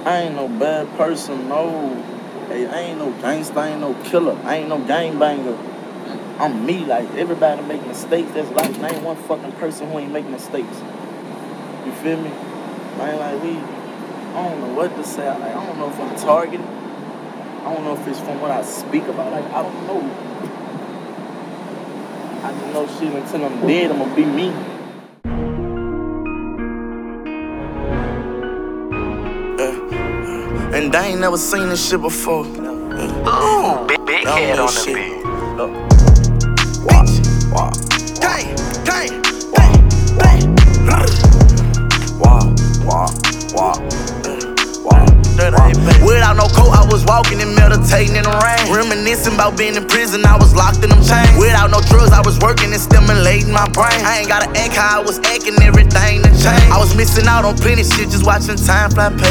I ain't no bad person, no. Hey, I ain't no gangster, I ain't no killer, I ain't no gangbanger. I'm me, like, everybody make mistakes. That's life. There ain't one fucking person who ain't make mistakes. You feel me? Man, like, I don't know what to say. I don't know if I'm targeted. I don't know if it's from what I speak about. Like, I don't know. I just know shit until I'm dead, I'm gonna be me. And I ain't never seen this shit before. Big head on the beat. Wow. Gang, gang, bang. Wow. Without no coat, I was walking and meditating in the rain. Reminiscing about being in prison, I was locked in them chains. Without no drugs, I was working and stimulating my brain. I ain't gotta act how I was acting, everything to change. I was missing out on plenty shit, just watching time fly past.